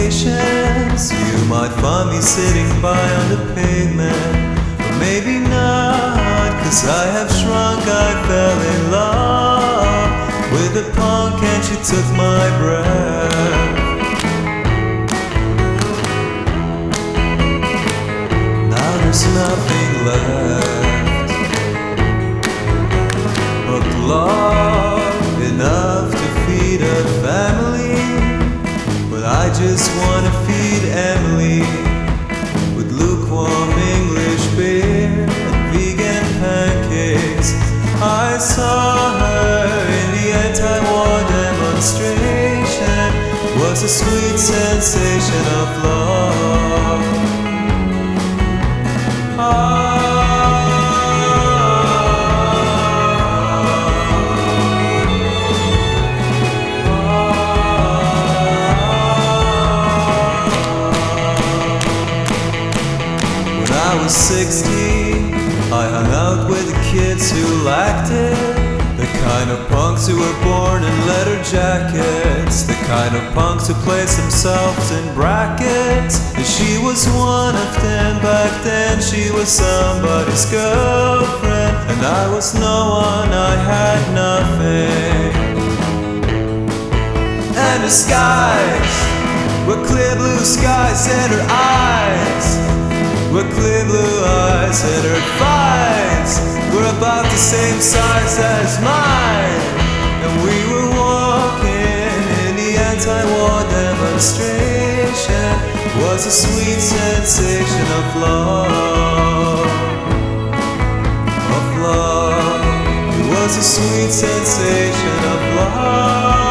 stations. You might find me sitting by on the pavement, or maybe not, 'cause I have shrunk. I fell in love with a punk and she took my breath. Now there's nothing left but love, enough to feed a family. But I just wanna feed Emily with lukewarm English beer and vegan pancakes. I saw her in the anti-war demonstration. Was a sweet sensation of love. When I was 16, I hung out with the kids who lacked it. The kind of punks who were born in leather jackets, the kind of punks who placed themselves in brackets. And she was one of them. Back then she was somebody's girlfriend, and I was no one, I had nothing. And the skies were clear blue skies, and her eyes were clear blue eyes, and her thighs were about the same size as mine. And we were walking in the anti-war demonstration. Was a sweet sensation of love, of love. It was a sweet sensation of love.